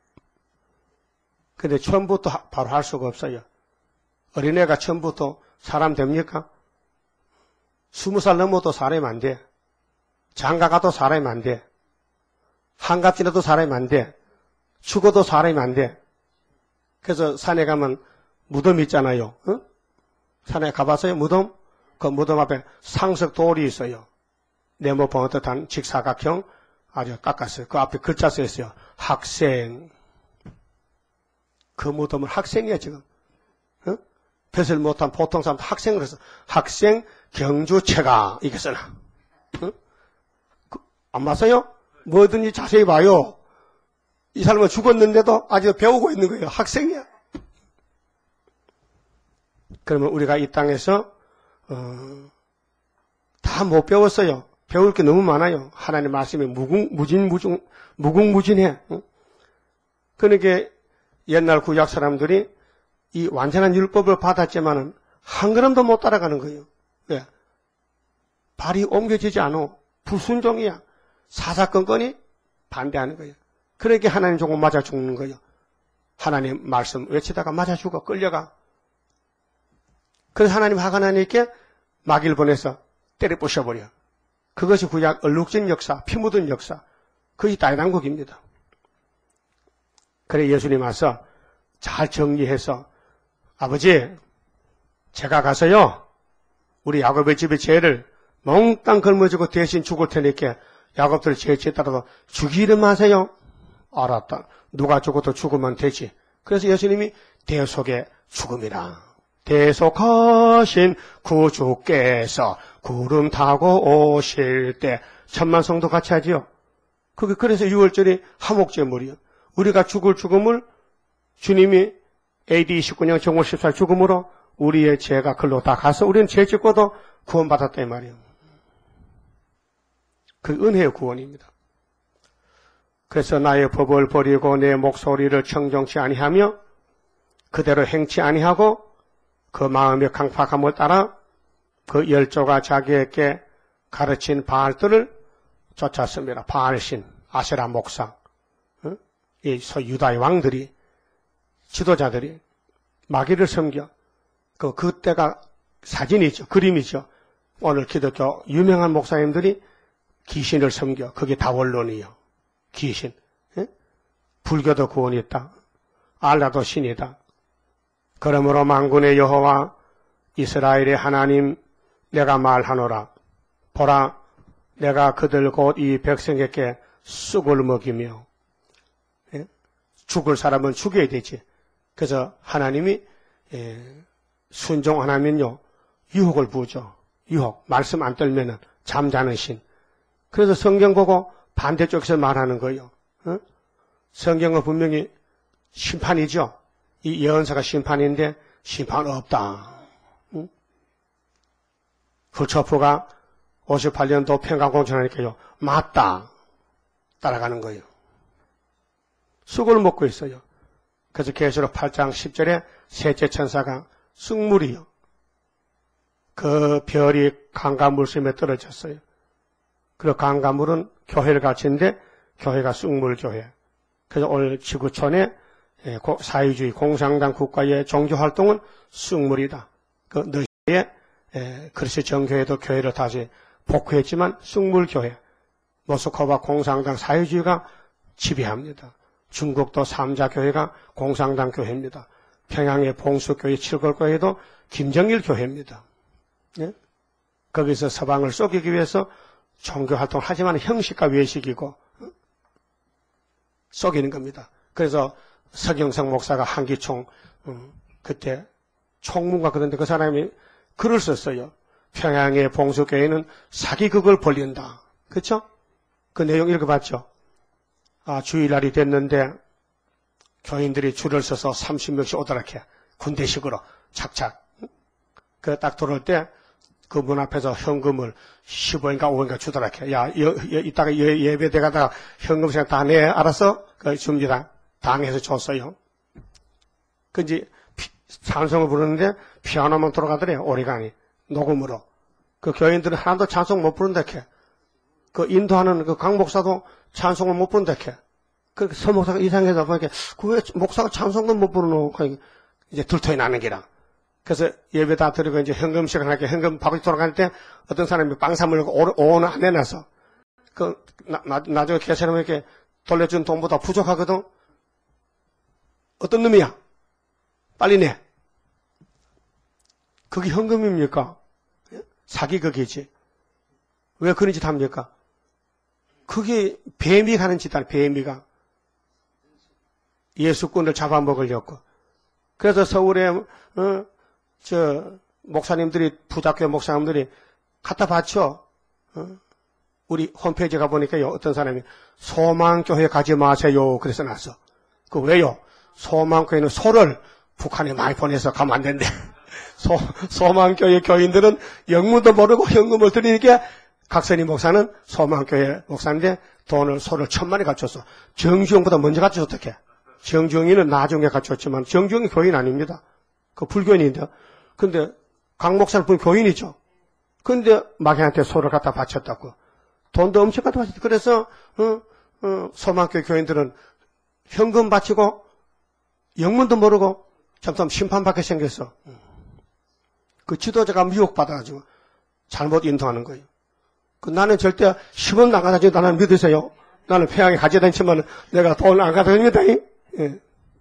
근데 처음부터 바로 할 수가 없어요. 어린애가 처음부터 사람 됩니까? 20살 넘어도 사람이 안 돼. 장가 가도 사람이 안 돼. 한갑 지나도 사람이 안 돼. 죽어도 사람이 안 돼. 그래서 산에 가면 무덤 있잖아요. 산에 가봤어요? 무덤? 그 무덤 앞에 상석 돌이 있어요. 네모판 어떻한 직사각형 아주 깎았어요. 그 앞에 글자 써 있어요. 학생. 그 무덤은 학생이야 지금. 어? 뱃을 못한 보통 사람 학생을 해서 학생 경주체가 이게 써놔. 어? 안 맞아요? 뭐든지 자세히 봐요. 이 사람은 죽었는데도 아직 배우고 있는 거예요. 학생이야. 그러면 우리가 이 땅에서 다 못 배웠어요. 배울 게 너무 많아요. 하나님 말씀이 무궁무진해. 그러니까 옛날 구약 사람들이 이 완전한 율법을 받았지만은 한 걸음도 못 따라가는 거예요. 왜? 발이 옮겨지지 않아. 불순종이야. 사사건건이 반대하는 거예요. 그러니까 하나님 조금 맞아 죽는 거예요. 하나님 말씀 외치다가 맞아 죽어 끌려가. 그래서 하나님 화가 나니까 마귀를 보내서 때려 부셔버려. 그것이 구약 얼룩진 역사, 피 묻은 역사. 그것이大난국입니다. 그래 예수님 와서 잘 정리해서 아버지 제가 가서요 우리 야곱의 집의 죄를 몽땅 걸머지고 대신 죽을 테니까 야곱들 죄에 따라서 죽이려 마세요. 알았다. 누가 죽어도 죽으면 되지. 그래서 예수님이 대속의 죽음이라. 대속하신 구주께서 구름 타고 오실 때 천만성도 같이 하지요. 그래서 6월절이 화목제물이요. 우리가 죽을 죽음을 주님이 AD 29년 정월 14일 죽음으로 우리의 죄가 글로 다 가서 우리는 죄 짓고도 구원받았단 말이에요. 그 은혜의 구원입니다. 그래서 나의 법을 버리고 내 목소리를 청정치 아니하며 그대로 행치 아니하고 그 마음의 강팍함을 따라 그 열조가 자기에게 가르친 바알들을 쫓았습니다. 바알신, 아세라 목상, 이 유다의 왕들이, 지도자들이 마귀를 섬겨. 그때가 사진이죠. 그림이죠. 오늘 기독교 유명한 목사님들이 귀신을 섬겨. 그게 다원론이요. 귀신. 불교도 구원이 있다. 알라도 신이다. 그러므로 만군의 여호와 이스라엘의 하나님 내가 말하노라. 보라 내가 그들 곧 이 백성에게 쑥을 먹이며 죽을 사람은 죽여야 되지. 그래서 하나님이 순종하면요 유혹을 부죠. 유혹. 말씀 안 떨면은 잠자는 신. 그래서 성경 보고 반대쪽에서 말하는 거예요. 성경은 분명히 심판이죠. 이 예언서가 심판인데 심판 없다. 훌초프가 58년도 평강공천하니까요. 맞다. 따라가는 거예요. 쑥을 먹고 있어요. 그래서 계시록 8장 10절에 셋째 천사가 쑥물이요. 그 별이 강가물심에 떨어졌어요. 그리고 강가물은 교회를 가르치는데 교회가 쑥물교회. 그래서 오늘 지구촌에 사회주의 공산당 국가의 종교활동은 쑥물이다. 그 너시에 그리스 정교회도 교회를 다시 복구했지만 쑥물교회. 모스크바 공산당 사회주의가 지배합니다. 중국도 삼자교회가 공산당 교회입니다. 평양의 봉수교회 칠골교회도 김정일 교회입니다. 예? 거기서 서방을 속이기 위해서 종교활동을 하지만 형식과 외식이고 속이는 겁니다. 그래서 서경석 목사가 한기총 그때 총무가 그런데 그 사람이 글을 썼어요. 평양의 봉수교회는 사기극을 벌린다. 그렇죠? 그 내용 읽어봤죠? 주일날이 됐는데 교인들이 줄을 서서 30명씩 오더라케 군대식으로 착착. 그 딱 들어올 때 그 문 앞에서 현금을 15인가 5인가 주더라케. 야, 이따가 예배 때 가다가 현금 생각 다 내. 알았어? 그 줍니다. 당해서 줬어요. 그 이제 찬송을 부르는데 피아노만 돌아가더래요. 오리간이. 녹음으로. 그 교인들은 하나도 찬송 못 부른다케. 그 인도하는 그 강 목사도 찬송을 못 부른다케. 그 서목사가 이상해서 보니까 그 왜 목사가 찬송도 못 부르노? 이제 들통이 나는 기라. 그래서 예배 다 드리고 이제 현금 시간 할게 현금 바구니 돌아갈 때 어떤 사람이 빵 사물고 5원 안 내놔서 나중에 계산하면 이렇게 돌려준 돈보다 부족하거든. 어떤 놈이야? 빨리 내. 그게 현금입니까? 사기극이지. 왜 그런 짓 합니까? 그게 뱀이 하는 짓 아니야, 뱀이가. 예수꾼을 잡아먹으려고. 그래서 서울에, 목사님들이, 부작교 목사님들이 갖다 바쳐. 우리 홈페이지 가보니까 어떤 사람이 소망교회 가지 마세요. 그래서 났어. 그 왜요? 소망교회는 소를 북한에 많이 보내서 가면 안 된대. 소망교회 교인들은 영문도 모르고 현금을 드리니까 각선희 목사는 소망교회 목사인데 소를 1,000마리 갖췄어. 정주영보다 먼저 갖췄어. 어떡해. 정주영이는 나중에 갖췄지만 정주영이 교인 아닙니다. 그 불교인인데. 근데 강 목사는 교인이죠. 근데 마귀한테 소를 갖다 바쳤다고. 돈도 엄청 갖다 바쳤다. 그래서 소망교회 교인들은 현금 바치고 영문도 모르고 점점 심판받게 생겼어. 그 지도자가 미혹받아가지고 잘못 인도하는 거예요. 나는 절대 10원 나가다니 나는 믿으세요. 나는 평양에 가져다니지만 내가 돈 안 가져다닙니다. 예.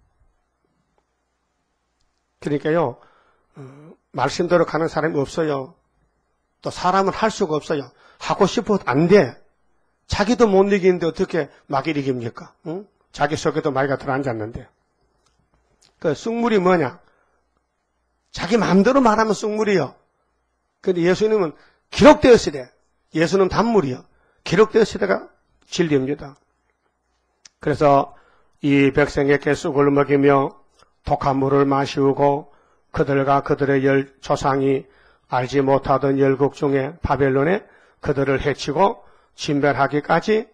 그러니까요, 말씀대로 가는 사람이 없어요. 또 사람은 할 수가 없어요. 하고 싶어도 안 돼. 자기도 못 이기는데 어떻게 마귀를 이깁니까? 응? 자기 속에도 마귀가 들어앉았는데. 그 쑥물이 뭐냐? 자기 마음대로 말하면 쑥물이요. 근데 예수님은 기록되었으되, 예수는 단물이요. 기록되었으되가 진리입니다. 그래서 이 백성에게 쑥을 먹이며 독한 물을 마시우고 그들과 그들의 조상이 알지 못하던 열국 중에 바벨론에 그들을 해치고 진멸하기까지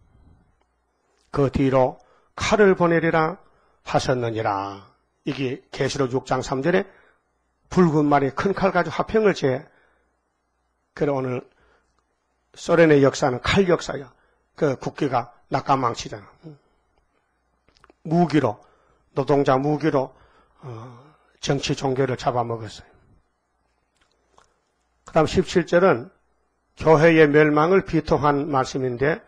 그 뒤로 칼을 보내리라 하셨느니라. 이게 계시록 6장 3절에 붉은 말이 큰 칼 가지고 화평을 제해. 그래 오늘 소련의 역사는 칼 역사야. 그 국기가 낙가망치잖아. 무기로, 노동자 무기로 정치 종교를 잡아먹었어요. 그 다음 17절은 교회의 멸망을 비통한 말씀인데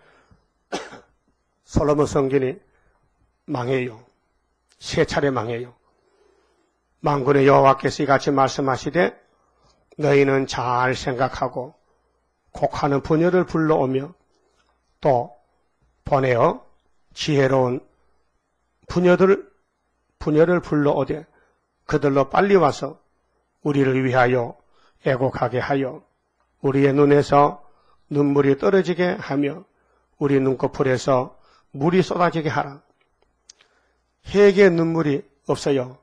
솔로몬 성전이 망해요. 3차례 망해요. 만군의 여호와께서 이같이 말씀하시되 너희는 잘 생각하고 곡하는 부녀를 불러오며 또 보내어 지혜로운 부녀를 불러오되 그들로 빨리 와서 우리를 위하여 애곡하게 하여 우리의 눈에서 눈물이 떨어지게 하며 우리 눈꺼풀에서 물이 쏟아지게 하라. 회개의 눈물이 없어요.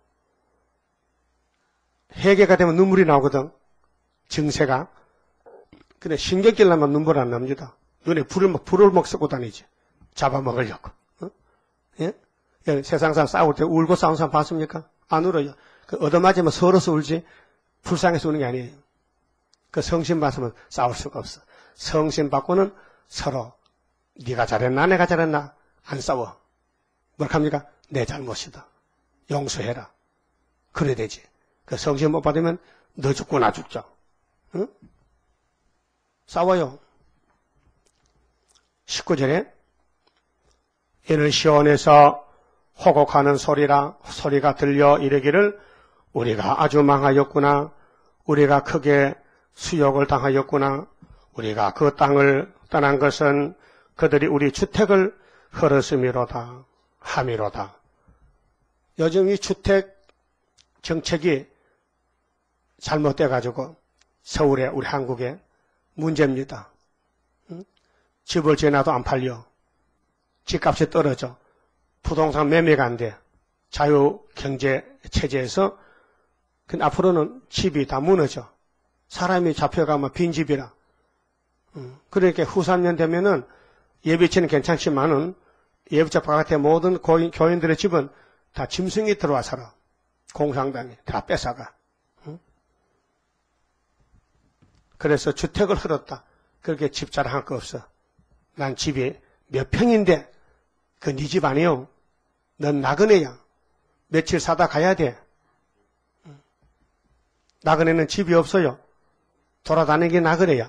회개가 되면 눈물이 나오거든. 증세가. 근데 신경질 나면 눈물 안 납니다. 눈에 불을 막 쏘고 다니지. 잡아먹으려고. 어? 예? 세상 사람 싸울 때 울고 싸우는 사람 봤습니까? 안 울어요. 그 얻어맞으면 서러서 울지 불쌍해서 우는 게 아니에요. 그 성신 받으면 싸울 수가 없어. 성신 받고는 서로 네가 잘했나 내가 잘했나 안 싸워. 뭘 합니까? 내 잘못이다. 용서해라. 그래야 되지. 그 성신 못 받으면 너 죽고 나 죽자. 응? 싸워요. 19절에 이는 시온에서 호곡하는 소리가 들려 이르기를 우리가 아주 망하였구나. 우리가 크게 수욕을 당하였구나. 우리가 그 땅을 떠난 것은 그들이 우리 주택을 헐었음이로다. 함이로다. 요즘 이 주택 정책이 잘못돼가지고 서울에 우리 한국에 문제입니다. 집을 지어놔도 안 팔려. 집값이 떨어져. 부동산 매매가 안 돼. 자유경제 체제에서 근데 앞으로는 집이 다 무너져. 사람이 잡혀가면 빈집이라. 그러니까 후 3년 되면은 예비치는 괜찮지만은 예비차 바깥에 모든 교인들의 집은 다 짐승이 들어와 살아. 공산당이 다 뺏어가. 그래서 주택을 흘렀다. 그렇게 집 자랑할 거 없어. 난 집이 몇 평인데 그 네 집 아니요. 넌 나그네야. 며칠 사다 가야 돼. 나그네는 집이 없어요. 돌아다니는 게 나그네야.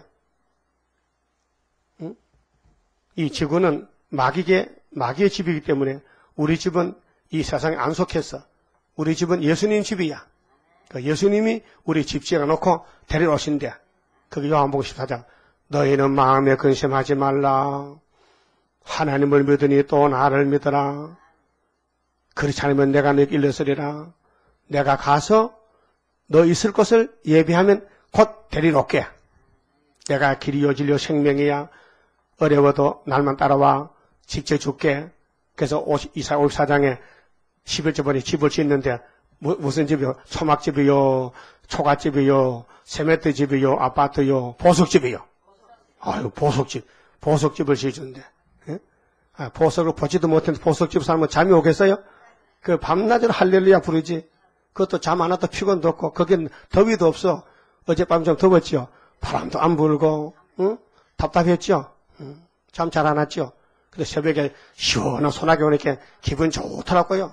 이 지구는 마귀의 집이기 때문에 우리 집은 이 세상에 안 속했어. 우리 집은 예수님 집이야. 그 예수님이 우리 집 지어놓고 데려오신대. 그게 요한복음 14장. 너희는 마음에 근심하지 말라. 하나님을 믿으니 또 나를 믿어라. 그렇지 않으면 내가 너희 일러서리라. 내가 가서 너 있을 곳을 예비하면 곧 데리러 올게. 내가 길이요 진리요 생명이야. 어려워도 날만 따라와. 직접 줄게. 그래서 이사야 54장에 11절에 집을 짓는데 무슨 집이요? 초막집이요, 초가집이요, 세메트집이요, 아파트요, 보석집이요. 아유, 보석집을 지어준대. 예? 아, 보석을 보지도 못했는데 보석집 살면 잠이 오겠어요? 그 밤낮으로 할렐루야 부르지. 그것도 잠 안 와도 피곤도 없고, 거긴 더위도 없어. 어젯밤 좀 더웠죠? 바람도 안 불고, 응? 답답했죠? 잠 잘 안 왔죠? 근데 새벽에 시원한 소나기 오니까 기분 좋더라고요.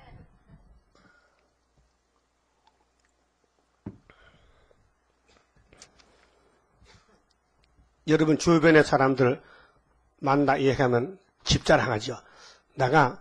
여러분 주변의 사람들 만나 얘기하면 집 자랑하죠. 내가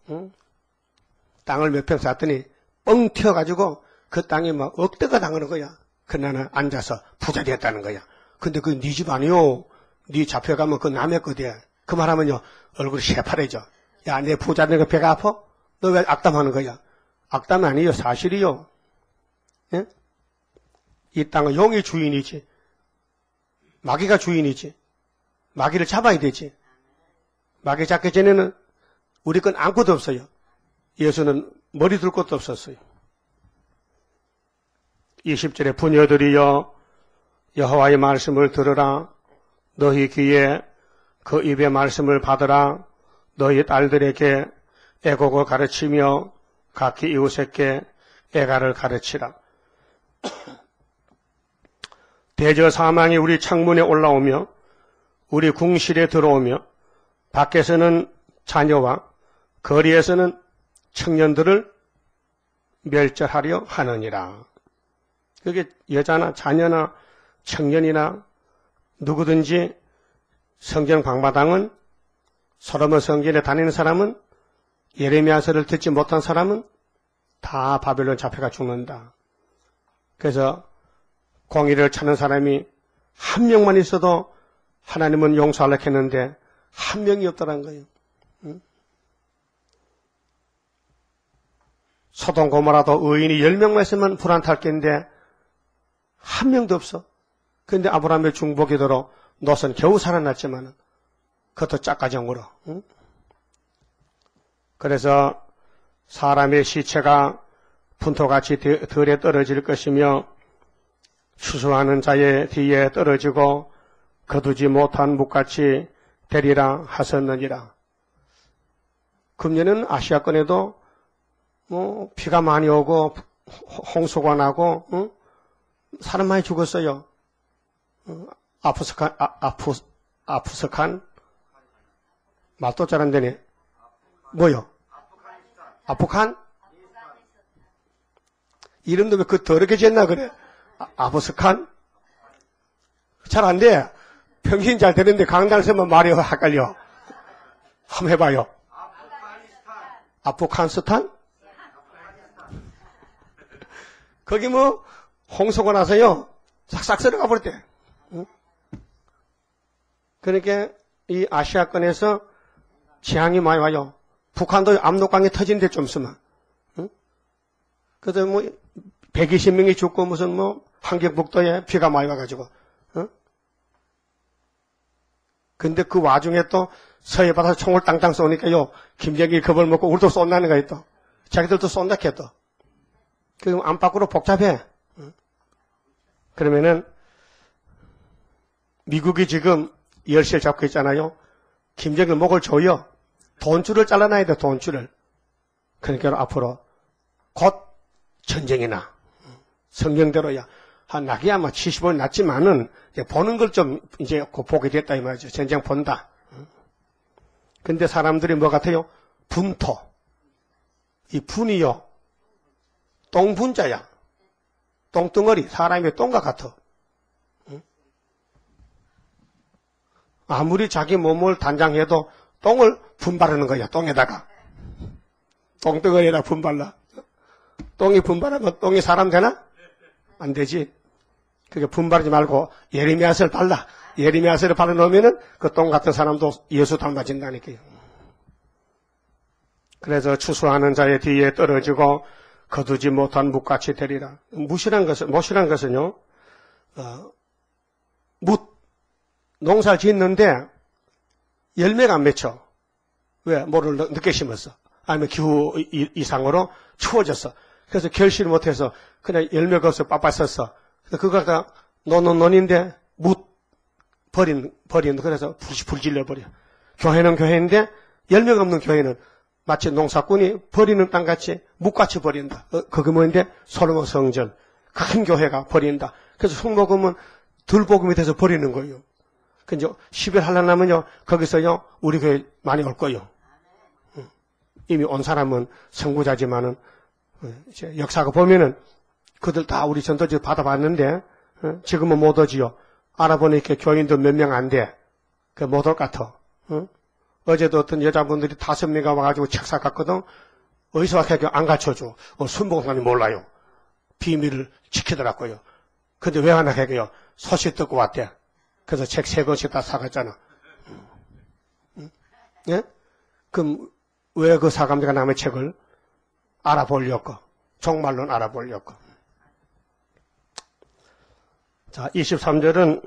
땅을 몇 평 샀더니 뻥 튀어가지고 그 땅이 막 억대가 당하는 거야. 그나는 앉아서 부자 됐다는 거야. 근데 그게 네 집 아니요. 네 잡혀가면 그 남의 거대. 그 말하면요 얼굴이 새파래져. 야, 내 부자 된 거 배가 아파? 너 왜 악담하는 거야? 악담이 아니에요. 사실이요. 예? 이 땅은 용이 주인이지. 마귀가 주인이지. 마귀를 잡아야 되지. 마귀 잡기 전에는 우리 건 아무것도 없어요. 예수는 머리 둘 것도 없었어요. 20절에 부녀들이여 여호와의 말씀을 들으라. 너희 귀에 그 입의 말씀을 받으라. 너희 딸들에게 애곡을 가르치며 각기 이웃에게 애가를 가르치라. 대저 사망이 우리 창문에 올라오며 우리 궁실에 들어오며 밖에서는 자녀와 거리에서는 청년들을 멸절하려 하느니라. 그게 여자나 자녀나 청년이나 누구든지 성경 방마당은 솔로몬 성전에 다니는 사람은 예레미야서를 듣지 못한 사람은 다 바벨론 잡혀가 죽는다. 그래서 공의를 찾는 사람이 한 명만 있어도 하나님은 용서하려고 했는데 한 명이 없더란 거예요. 응? 소돔 고모라도 의인이 10명만 있으면 불안탈 텐데 한 명도 없어. 그런데 아브라함의 중보기도로 롯은 겨우 살아났지만 그것도 짝가정으로. 응? 그래서 사람의 시체가 분토같이 들에 떨어질 것이며 추수하는 자의 뒤에 떨어지고 거두지 못한 묵같이 되리라 하셨느니라. 금년은 아시아권에도 비가 많이 오고 홍수가 나고 사람 많이 죽었어요. 아프스칸 말도 잘 안 되네. 뭐요? 아프간? 이름도 왜 그 더럽게 지었나 그래? 아프스칸? 잘 안 돼. 평신 잘 되는데 강단서만 말이 헷갈려. 한번 해봐요. 아프가니스탄? 거기 뭐 홍수가 나서요 싹싹 쓸어가 버렸대. 응? 그러니까 이 아시아권에서 재앙이 많이 와요. 북한도 압록강이 터진 데 좀 있으면. 응? 그래서 뭐 120명이 죽고 무슨 뭐 한경북도에 비가 많이 와가지고. 응? 근데 그 와중에 또 서해 바다에서 총을 땅땅 쏘니까요 김정일 겁을 먹고 우리도 쏜다는 거예요 또. 자기들도 쏜다 했어. 그럼 안팎으로 복잡해. 응? 그러면은 미국이 지금 열쇠를 잡고 있잖아요. 김정일 목을 조여. 돈줄을 잘라놔야 돼, 돈줄을. 그러니까 앞으로 곧 전쟁이나 성경대로야. 나기 아마 70원 났지만은 이제 보는 걸 좀 이제 보게 됐다 이 말이죠. 전쟁 본다. 근데 사람들이 뭐 같아요? 분토. 이 분이요. 똥분자야. 똥덩어리. 사람의 똥과 같아. 아무리 자기 몸을 단장해도 똥을 분발하는 거야, 똥에다가. 똥덩어리에다 분발라. 똥이 분발하면 똥이 사람 되나? 안 되지. 그게 분발하지 말고 예레미야서를 발라. 예레미야서를 발라놓으면은 그 똥 같은 사람도 예수 닮아진다니까요. 그래서 추수하는 자의 뒤에 떨어지고 거두지 못한 묵같이 되리라. 못이란 것은요, 농사를 짓는데 열매가 안 맺혀. 왜? 뭐를 늦게 심었어. 아니면 기후 이상으로 추워졌어. 그래서 결실을 못해서 그냥 열매가 없어 빠빠졌어. 그거 갖다 논인데 그래서 불질러 버려. 교회는 교회인데 열매가 없는 교회는 마치 농사꾼이 버리는 땅같이 묵같이 버린다. 그게 뭐인데? 솔로몬 성전. 큰 교회가 버린다. 그래서 흙먹으면 들복음이 돼서 버리는 거예요. 근데 10일 하려면요, 거기서요, 우리 교회 많이 올 거예요. 이미 온 사람은 선구자지만은, 이제 역사가 보면은, 그들 다 우리 전도지 받아봤는데, 지금은 못 오지요. 알아보니까 교인도 몇 명 안 돼. 못 올 것 같아. 어제도 어떤 여자분들이 5명이 와가지고 책 사갔거든. 어디서 왔길래 안 가르쳐줘. 순복사님 몰라요. 비밀을 지키더라고요. 근데 왜 하나 해요? 소식 듣고 왔대. 그래서 책 3권씩 다 사갔잖아. 예? 그럼 왜 그 사감자가 남의 책을 알아보려고? 정말로 알아보려고. 자, 23절은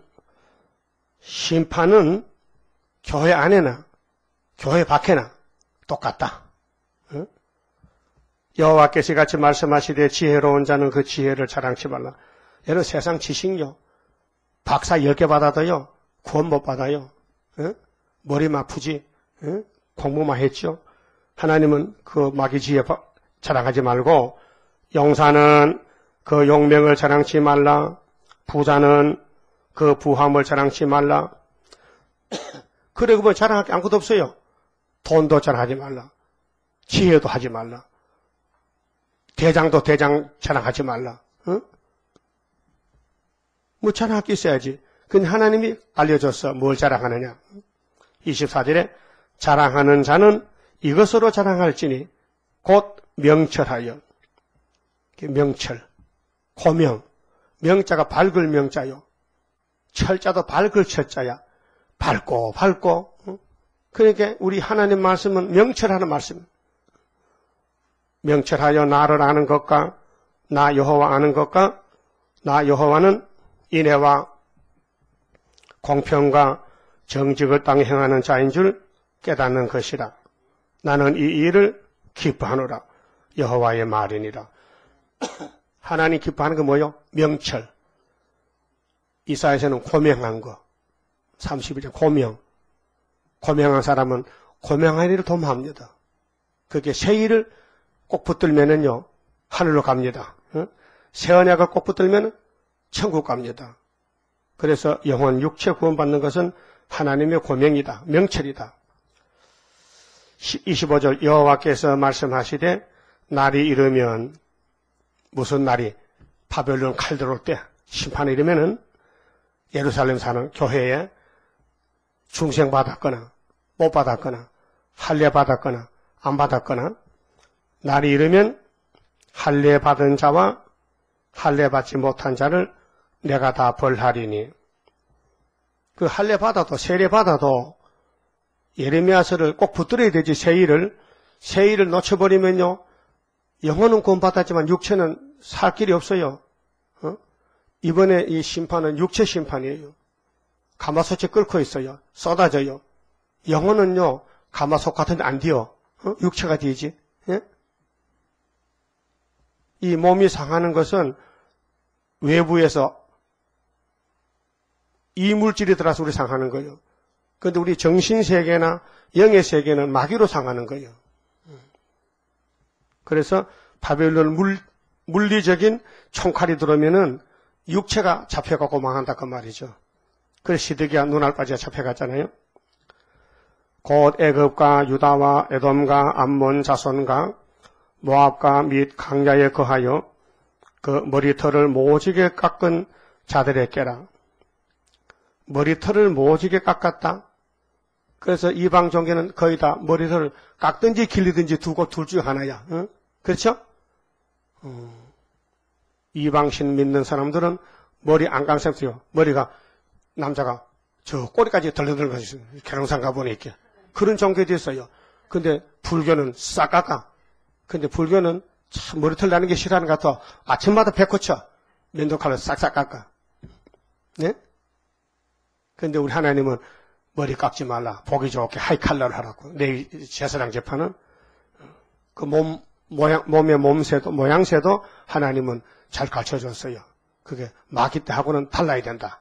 심판은 교회 안에나 교회 밖에나 똑같다. 응? 여호와께서 같이 말씀하시되 지혜로운 자는 그 지혜를 자랑치 말라. 여러분 세상 지식요. 박사 10개 받아도요. 구원 못 받아요. 응? 머리만 아프지. 응? 공부만 했죠. 하나님은 그 마귀 지혜 자랑하지 말고 용사는 그 용명을 자랑치 말라. 부자는 그 부함을 자랑치 말라. 그리고 뭐 자랑할 게 아무것도 없어요. 돈도 자랑하지 말라. 지혜도 하지 말라. 대장도 대장 자랑하지 말라. 응? 뭐 자랑할 게 있어야지. 근데 하나님이 알려줬어. 뭘 자랑하느냐. 24절에 자랑하는 자는 이것으로 자랑할지니 곧 명철하여. 명철, 고명. 명자가 밝을 명자요. 철자도 밝을 철자야. 밝고. 그러니까 우리 하나님 말씀은 명철하는 말씀. 명철하여 나를 아는 것과 나 여호와 아는 것과 나 여호와는 인애와 공평과 정직을 땅에 행하는 자인 줄 깨닫는 것이라. 나는 이 일을 기뻐하노라. 여호와의 말이니라. 하나님 기뻐하는 게 뭐요? 명철. 이사야서는 고명한 거. 32절 고명. 고명한 사람은 고명한 일을 도모합니다. 그게 새 일을 꼭 붙들면은요, 하늘로 갑니다. 새 언약을 꼭 붙들면 천국 갑니다. 그래서 영혼 육체 구원받는 것은 하나님의 고명이다. 명철이다. 25절 여호와께서 말씀하시되 날이 이르면 무슨 날이 바벨론 칼 들어올 때 심판이 이르면은 예루살렘 사는 교회에 중생받았거나 못 받았거나 할례 받았거나 안 받았거나 날이 이르면 할례 받은 자와 할례 받지 못한 자를 내가 다 벌하리니. 그 할례 받아도 세례 받아도 예레미야서를 꼭 붙들어야 되지. 새 일을 놓쳐버리면요 영혼은 구원받았지만 육체는 살 길이 없어요. 이번에 이 심판은 육체 심판이에요. 가마솥에 끓고 있어요. 쏟아져요. 영혼은요 가마솥 같은데 안 뒤어. 육체가 뒤지. 예? 이 몸이 상하는 것은 외부에서 이물질이 들어와서 우리 상하는 거예요. 그런데 우리 정신세계나 영의 세계는 마귀로 상하는 거예요. 그래서 바벨론 물리적인 총칼이 들어오면은 육체가 잡혀가고 망한다 그 말이죠. 그래서 시드기야 눈알바지가 잡혀갔잖아요. 곧 애굽과 유다와 에돔과 암몬 자손과 모압과 및 강야에 거하여 그 머리털을 모지게 깎은 자들에게라. 머리털을 모지게 깎았다. 그래서 이방 종교는 거의 다 머리털을 깎든지 길리든지 두고 둘 중 하나야. 그렇죠? 이방신 믿는 사람들은 머리 안 감싸요. 머리가 남자가 저 꼬리까지 덜렁덜렁 가지고 계룡산 가보니 이렇게 그런 종교도 있어요. 근데 불교는 싹 깎아. 근데 불교는 참 머리털 나는 게 싫어하는 것 같아. 아침마다 배꼽쳐 면도칼로 싹싹 깎아. 네? 근데 우리 하나님은 머리 깎지 말라. 보기 좋게 하이칼라를 하라고. 내일 제사장 재판은 그 몸의 몸새도 모양새도 하나님은 잘 가르쳐줬어요. 그게 마귀 때 하고는 달라야 된다.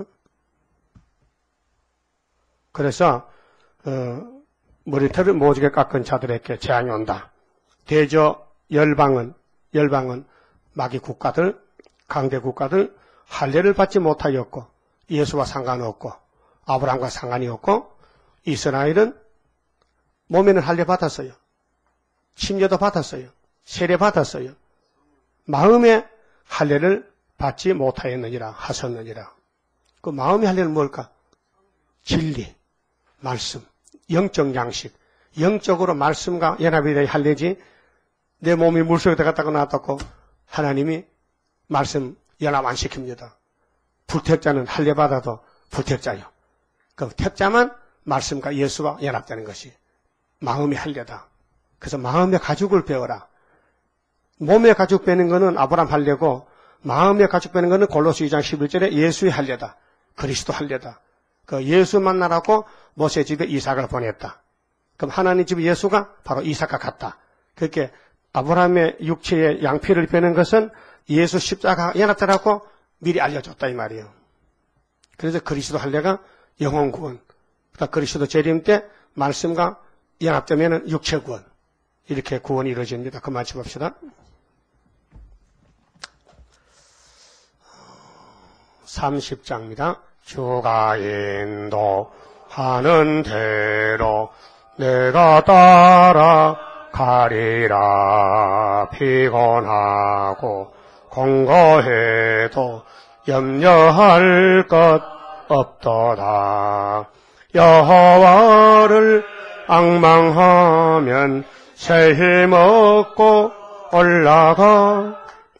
그래서 머리털을 모지게 깎은 자들에게 재앙이 온다. 대저 열방은 마귀 국가들, 강대 국가들 할례를 받지 못하였고 예수와 상관없고 아브라함과 상관이 없고 이스라엘은 몸에는 할례 받았어요. 침례도 받았어요. 세례 받았어요. 마음에 할례를 받지 못하였느니라 하셨느니라. 그 마음의 할례는 뭘까? 진리, 말씀, 영적 양식. 영적으로 말씀과 연합이 되어 할례지 내 몸이 물속에 들어갔다고 나왔다고 하나님이 말씀 연합 안 시킵니다. 불택자는 할례 받아도 불택자요. 그 택자만 말씀과 예수와 연합되는 것이 마음의 할례다. 그래서 마음의 가죽을 배워라. 몸의 가죽 빼는 것은 아브라함 할례고 마음의 가죽 빼는 것은 골로새 2장 11절에 예수의 할례다. 그리스도 할례다. 그 예수 만나라고 모세 집에 이삭을 보냈다. 그럼 하나님 집에 예수가 바로 이삭과 같다. 그렇게 아브라함의 육체의 양피를 빼는 것은 예수 십자가 연합되라고 미리 알려줬다 이 말이에요. 그래서 그리스도 할례가 영혼 구원. 그러니까 그리스도 재림 때 말씀과 연합되면 육체 구원. 이렇게 구원이 이루어집니다. 그만 짚읍시다. 30장입니다. 주가 인도하는 대로 내가 따라가리라. 피곤하고 공고해도 염려할 것 없도다. 여호와를 앙망하면 새 힘 얻고 올라가.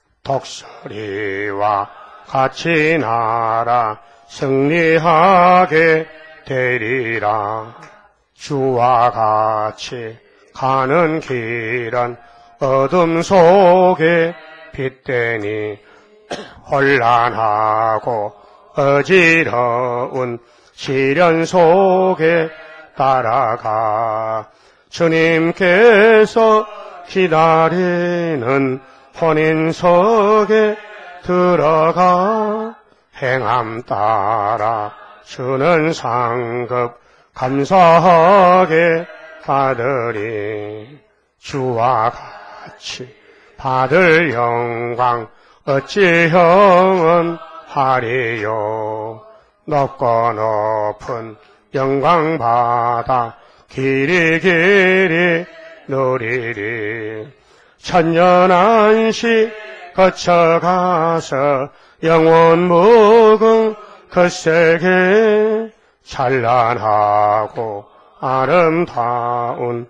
독수리와 같이 날아 승리하게 되리라. 주와 같이 가는 길은 어둠 속에 빛되니 혼란하고 어지러운 시련 속에 따라가. 주님께서 기다리는 혼인석에 들어가. 행함 따라 주는 상급 감사하게 받으리. 주와 같이 받을 영광 어찌 형은 하리요. 높고 높은 영광 받아 길이 누리리. 천년한시 거쳐가서 영원 무궁 그 세계 찬란하고 아름다운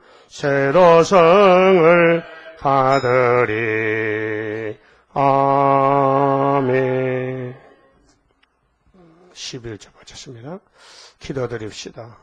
새로성을 받으리. 아멘. 11절 마쳤습니다. 기도드립시다.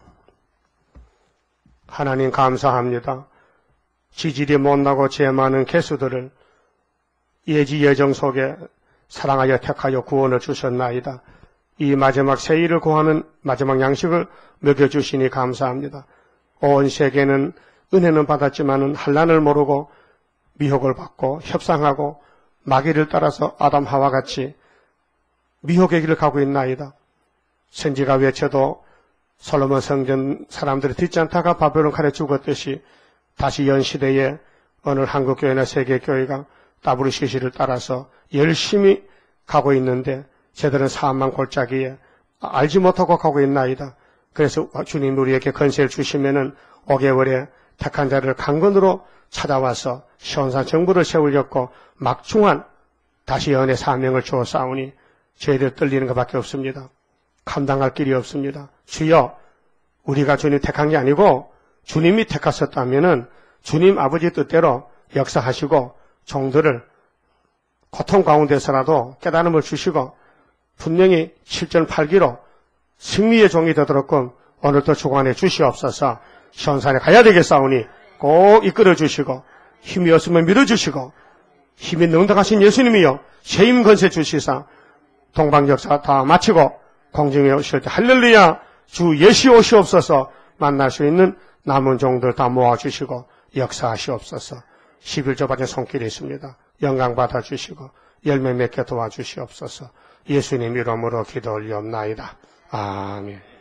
하나님 감사합니다. 지질이 못나고 죄 많은 개수들을 예지 예정 속에 사랑하여 택하여 구원을 주셨나이다. 이 마지막 세일을 구하는 마지막 양식을 먹여주시니 감사합니다. 온 세계는 은혜는 받았지만은 환난을 모르고 미혹을 받고 협상하고 마귀를 따라서 아담 하와 같이 미혹의 길을 가고 있나이다. 선지가 외쳐도 솔로몬 성전 사람들이 듣지 않다가 바벨론 칼에 죽었듯이 다시 연시대에 어느 한국교회나 세계교회가 WCC를 따라서 열심히 가고 있는데 저들은 사망 골짜기에 알지 못하고 가고 있나이다. 그래서 주님 우리에게 건세를 주시면은 5개월에 택한 자를 강건으로 찾아와서 시온산 정부를 세우려고 막중한 다시 연애 사명을 주어 싸우니 저희들 떨리는 것밖에 없습니다. 감당할 길이 없습니다. 주여, 우리가 주님 택한 게 아니고 주님이 택하셨다면은 주님 아버지 뜻대로 역사하시고 종들을 고통 가운데서라도 깨달음을 주시고 분명히 7전 8기로 승리의 종이 되도록끔 오늘도 주관해 주시옵소서. 시온산에 가야 되겠사오니 꼭 이끌어 주시고 힘이 없으면 밀어주시고 힘이 능력하신 예수님이여 세임 건세 주시사 동방역사 다 마치고 공중에 오실 때 할렐루야 주 예시 오시옵소서. 만날 수 있는 남은 종들 다 모아주시고 역사하시옵소서. 11조 받은 손길이 있습니다. 영광 받아주시고 열매 맺게 도와주시옵소서. 예수님 이름으로 기도 올리옵나이다. 아멘.